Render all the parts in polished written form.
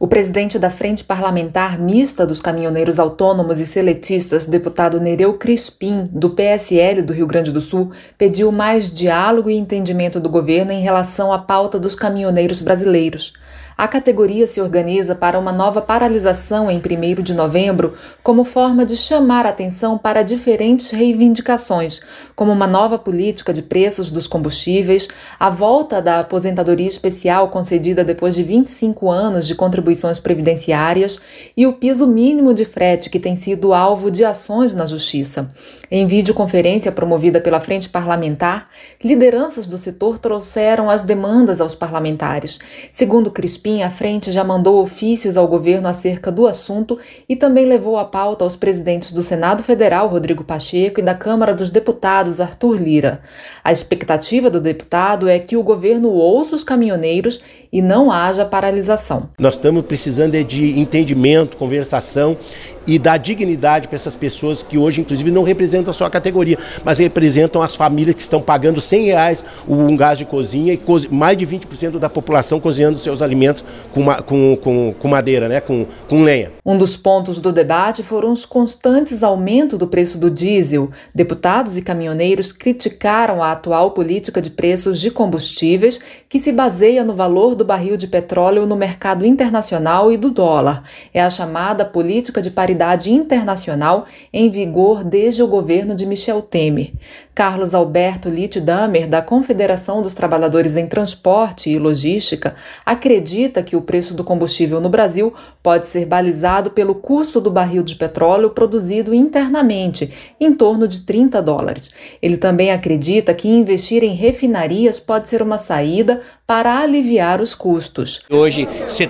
O presidente da Frente Parlamentar Mista dos Caminhoneiros Autônomos e Seletistas, deputado Nereu Crispim, do PSL do Rio Grande do Sul, pediu mais diálogo e entendimento do governo em relação à pauta dos caminhoneiros brasileiros. A categoria se organiza para uma nova paralisação em 1º de novembro, como forma de chamar atenção para diferentes reivindicações, como uma nova política de preços dos combustíveis, a volta da aposentadoria especial concedida depois de 25 anos de contribuições previdenciárias e o piso mínimo de frete que tem sido alvo de ações na Justiça. Em videoconferência promovida pela Frente Parlamentar, lideranças do setor trouxeram as demandas aos parlamentares. Segundo Crispim, a frente já mandou ofícios ao governo acerca do assunto e também levou a pauta aos presidentes do Senado Federal, Rodrigo Pacheco, e da Câmara dos Deputados, Arthur Lira. A expectativa do deputado é que o governo ouça os caminhoneiros e não haja paralisação. Nós estamos precisando de entendimento, conversação e dar dignidade para essas pessoas que hoje, inclusive, não representam a sua categoria, mas representam as famílias que estão pagando R$100 um gás de cozinha e mais de 20% da população cozinhando seus alimentos com madeira, né? com lenha. Um dos pontos do debate foram os constantes aumentos do preço do diesel. Deputados e caminhoneiros criticaram a atual política de preços de combustíveis, que se baseia no valor do barril de petróleo no mercado internacional e do dólar. É a chamada política de paridade internacional em vigor desde o governo de Michel Temer. Carlos Alberto Littdamer, da Confederação dos Trabalhadores em Transporte e Logística, acredita que o preço do combustível no Brasil pode ser balizado pelo custo do barril de petróleo produzido internamente, em torno de $30. Ele também acredita que investir em refinarias pode ser uma saída para aliviar os custos. Hoje,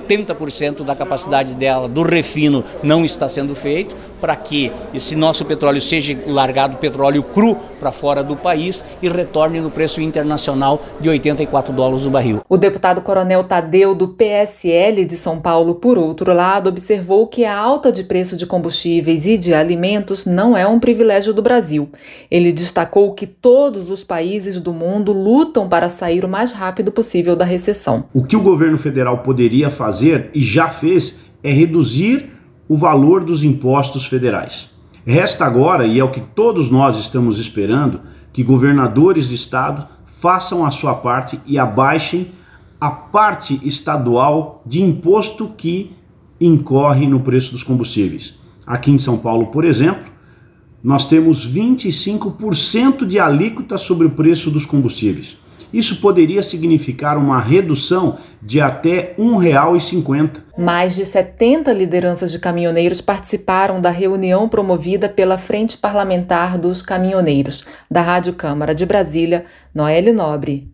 70% da capacidade dela, do refino, não está sendo feito para que esse nosso petróleo seja largado petróleo cru para fora do país e retorne no preço internacional de $84 o barril. O deputado Coronel Tadeu, do PSL de São Paulo, por outro lado, observou que a alta de preço de combustíveis e de alimentos não é um privilégio do Brasil. Ele destacou que todos os países do mundo lutam para sair o mais rápido possível da recessão. O que o governo federal poderia fazer, e já fez, é reduzir o valor dos impostos federais. Resta agora, e é o que todos nós estamos esperando, que governadores de estado façam a sua parte e abaixem a parte estadual de imposto que incorre no preço dos combustíveis. Aqui em São Paulo, por exemplo, nós temos 25% de alíquota sobre o preço dos combustíveis. Isso poderia significar uma redução de até R$1,50. Mais de 70 lideranças de caminhoneiros participaram da reunião promovida pela Frente Parlamentar dos Caminhoneiros. Da Rádio Câmara de Brasília, Noelle Nobre.